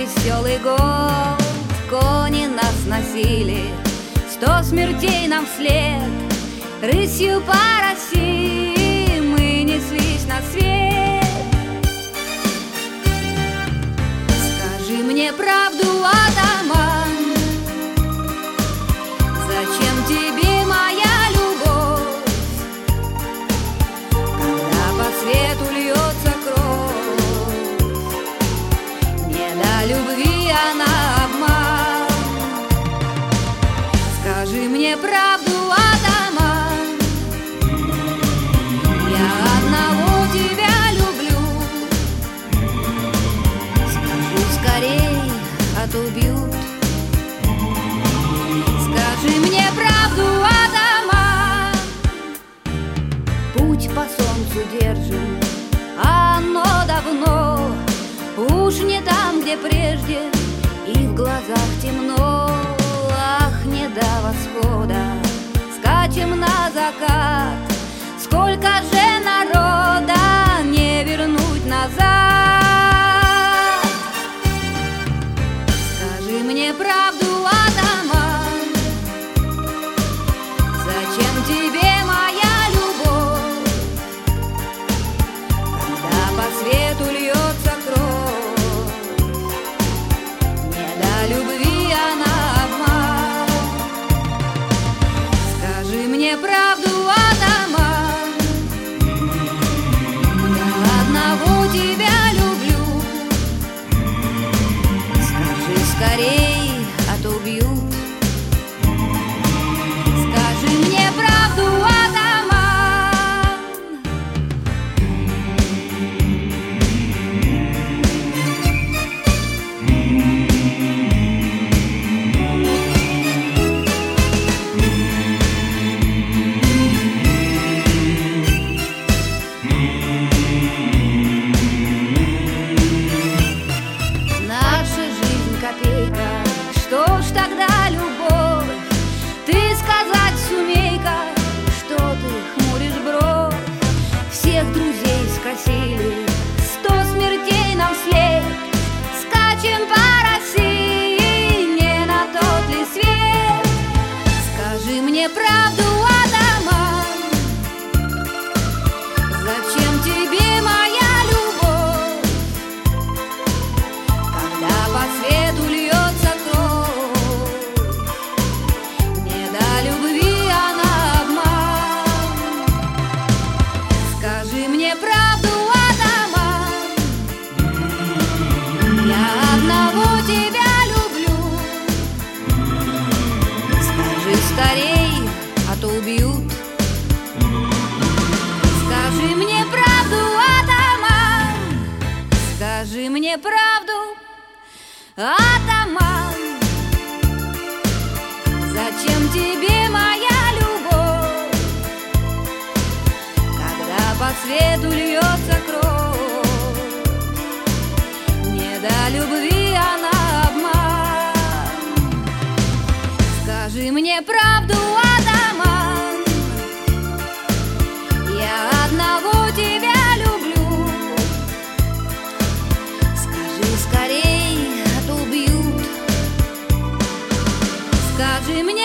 веселый год. Кони нас носили, 100 смертей нам вслед. Рысью по России мы неслись на свет. Скажи мне правду, атаман, зачем тебе моя любовь, когда по свету льется кровь? Не до любви она обман. Скажи мне правду, атаман, я одного тебя люблю. Скажи скорей, а то убьют. Скажи мне правду, атаман. Путь по солнцу держим, а оно давно уж не там, где прежде, и в глазах темно. Ах, не до восхода, скачем на закат. Сколько же народа не вернуть назад. Скажи мне правду, атаман, зачем тебе моя любовь, когда по свету льется кровь? Не до любви она обман. Скажи мне правду, атаман, я одного тебя люблю. Скажи скорей, а то убьют. Скажи мне правду, атаман. Наша жизнь копейка, что ж тогда любовь? Ты сказать сумей-ка, что ты хмуришь бровь. Всех друзей скосили, 100 смертей нам вслед. Скачем по России, не на тот ли свет? Скажи мне правду, атаман, зачем тебе моя любовь, когда по свету льется кровь? Не до любви она обман. Скажи мне правду, атаман, я одного тебя люблю. Скажи скорей, а то убьют. Скажи мне правду, атаман, скажи мне правду, атаман, зачем тебе моя любовь, когда по свету льется кровь? Не до любви она обман. Скажи мне правду, атаман, я одного тебя люблю. Скажи скорей, а то убьют. Скажи мне